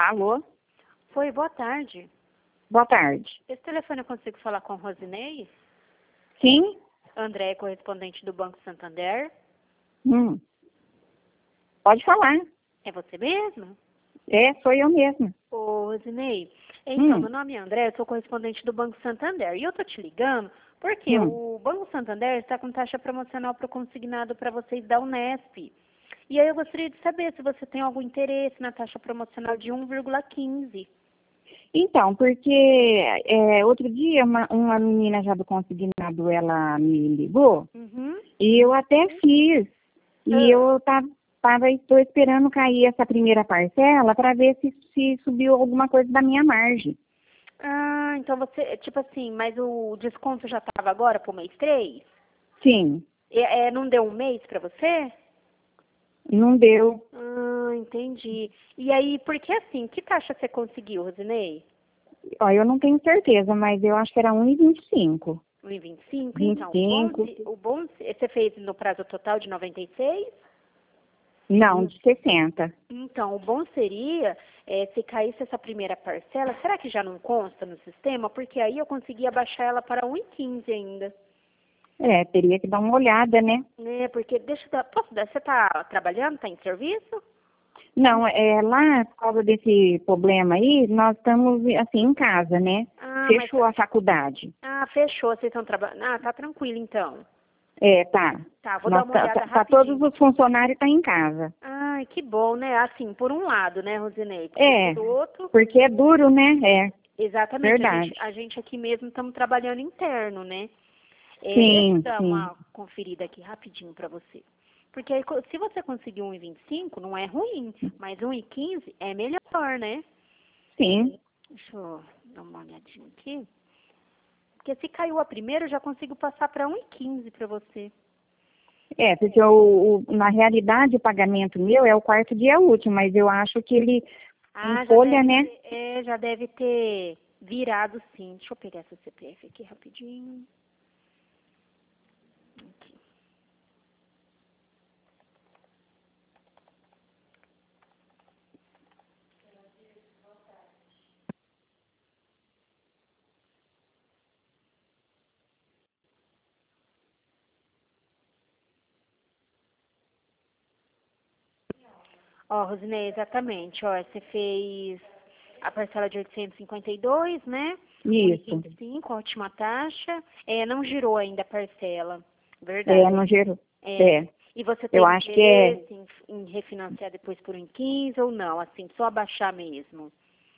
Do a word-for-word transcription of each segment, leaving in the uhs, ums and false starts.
Alô? Oi, boa tarde. Boa tarde. Esse telefone eu consigo falar com Rosinei? Sim? André, correspondente do Banco Santander. Hum. Pode falar. É você mesmo? É, sou eu mesma. Ô, Rosinei, então, Hum. meu nome é André, eu sou correspondente do Banco Santander. E eu tô te ligando porque Hum. o Banco Santander está com taxa promocional para o consignado para vocês da Unesp. E aí eu gostaria de saber se você tem algum interesse na taxa promocional de um vírgula quinze. Então, porque é, outro dia uma, uma menina já do consignado, ela me ligou Uhum. e eu até fiz. E Ah. eu tava, tava, estou esperando cair essa primeira parcela para ver se, se subiu alguma coisa da minha margem. Ah, então você, tipo assim, mas o desconto já estava agora pro mês três? Sim, É, é, não deu um mês para você? não deu. Ah, entendi. E aí, porque assim, que taxa você conseguiu, Rosinei? Ó, eu não tenho certeza, mas eu acho que era um e vinte e cinco. um e vinte e cinco? vinte e Então, o bom, cinco. se- o bom, se- você fez no prazo total de noventa e seis? Não, de sessenta. Então, o bom seria, é, se caísse essa primeira parcela, será que já não consta no sistema? Porque aí eu conseguia baixar ela para um e quinze ainda. É, teria que dar uma olhada, né? Né, porque, deixa eu dar, posso dar, você está trabalhando, está em serviço? Não, é, lá, por causa desse problema aí, nós estamos, assim, em casa, né? Ah, mas, Fechou a faculdade. ah, fechou, vocês estão trabalhando, ah, tá tranquilo então. É, tá. Tá, vou dar Nós uma tá, olhada tá, tá todos rapidinho. os funcionários estão em casa. Ai, que bom, né? Assim, por um lado, né, Rosinei? Porque É, por outro, porque é duro, né? É, exatamente, a gente, verdade. a gente aqui mesmo estamos trabalhando interno, né? É, deixa eu Sim, dar sim, uma conferida aqui rapidinho para você. Porque aí, co- se você conseguir um e vinte e cinco, não é ruim, mas um e quinze é melhor, né? sim. Deixa eu dar uma olhadinha aqui. Porque se caiu a primeira, eu já consigo passar para um e quinze para você. É, porque o, o- na realidade o pagamento meu é o quarto dia útil, mas eu acho que ele, em Ah, já folha, deve né? ter, é, já deve ter virado sim. Deixa eu pegar essa C P F aqui rapidinho. Aqui. Ó, Rosinei, exatamente. Ó, você fez a parcela de oitocentos e cinquenta e dois, né? Isso. um e vinte e cinco, ótima taxa. É, não girou ainda a parcela. É, Verdade. no gerou. É. É, E você eu tem acho que é. interesse em, em refinanciar depois por um e quinze ou não? Assim, só abaixar mesmo?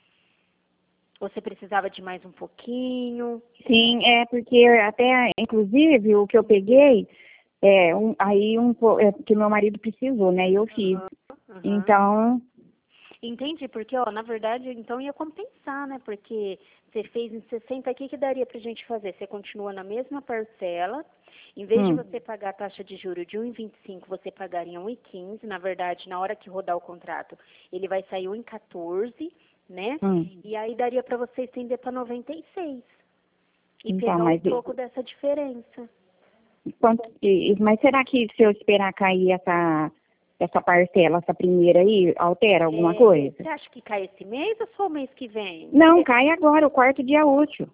Você precisava de mais um pouquinho? Sim, é porque até, inclusive, o que eu peguei, é, um, aí um, po- é, que meu marido precisou, né? E eu fiz. Aham, aham. Então, Entendi, porque, ó, na verdade, então ia compensar, né? Porque você fez em sessenta aqui, que daria pra gente fazer? Você continua na mesma parcela, em vez de hum, você pagar a taxa de juros de um e vinte e cinco, você pagaria um e quinze. Na verdade, na hora que rodar o contrato, ele vai sair um e quatorze, né? hum. E aí daria pra você estender para noventa e seis e Então, pegar um mas, pouco dessa diferença. quanto, e- mas será que se eu esperar cair essa, essa parcela, essa primeira aí, altera alguma É, coisa? você acha que cai esse mês ou só o mês que vem? Não, Porque, cai agora, o quarto dia útil.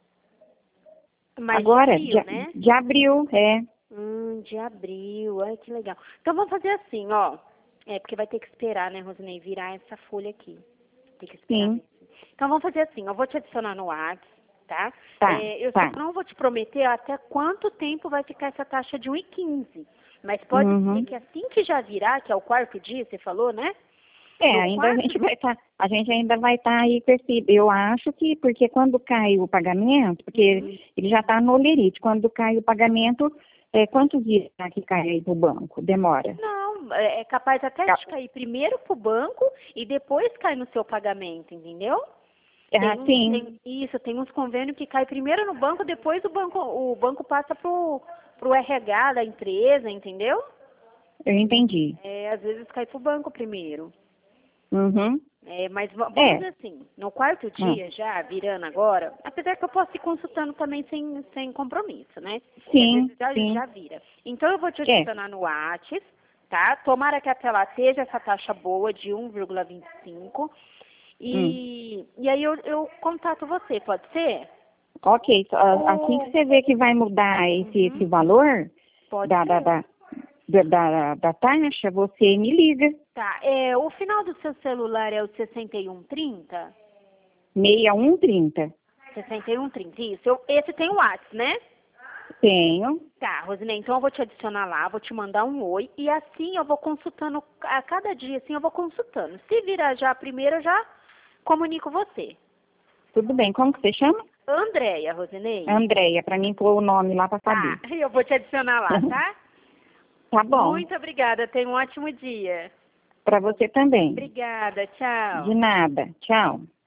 mas de Agora, abril, de, né? de abril, é. Hum, de abril, ai que legal. Então vamos fazer assim, ó. É, porque vai ter que esperar, né, Rosinei, virar essa folha aqui. Tem que esperar Sim, mesmo. Então vamos fazer assim, eu vou te adicionar no WhatsApp, tá? tá, É, eu só tá. não vou te prometer até quanto tempo vai ficar essa taxa de um e quinze. Mas pode ser Uhum. que assim que já virar, que é o quarto dia, você falou, né? É, No ainda a quarto gente dia. vai estar, a gente ainda vai estar aí com esse, eu acho que, porque quando cai o pagamento, porque Uhum. ele já está no Olerite, quando cai o pagamento, é, quantos dias será que cai aí pro banco? Demora? Não, é é capaz até Ca- de cair primeiro pro banco e depois cair no seu pagamento, entendeu? Ah, Tem, um- sim, tem isso, tem uns convênios que cai primeiro no banco, depois o banco, o banco passa pro, pro R H da empresa, entendeu? eu entendi. É, às vezes cai pro banco primeiro. Uhum. É, mas va- vamos É, fazer assim, no quarto hum. dia já, virando agora, apesar que eu posso ir consultando também sem, sem compromisso, né? Que às Sim, vezes já, sim, já vira. Então eu vou te é, adicionar no Whats, tá? Tomara que até lá seja essa taxa boa de um vírgula vinte e cinco. E, hum. e aí eu, eu contato você, pode ser? Ok, assim que você vê que vai mudar esse, uhum. esse valor pode da, da, da, da, da, da taxa, você me liga. Tá, é, o final do seu celular é o sessenta e um trinta? sessenta e um trinta. sessenta e um trinta, isso. Eu, esse tem o WhatsApp, né? Tenho. Tá, Rosinei, então eu vou te adicionar lá, vou te mandar um oi e assim eu vou consultando, a cada dia assim eu vou consultando. Se virar já a primeira, eu já comunico você. Tudo bem, como que você chama? Andréia, Rosinei. Andréia, pra mim pôr o nome lá pra saber. Tá, eu vou te adicionar lá, tá? Tá bom. Muito obrigada, tenha um ótimo dia. Pra você também. Obrigada, tchau. De nada, tchau.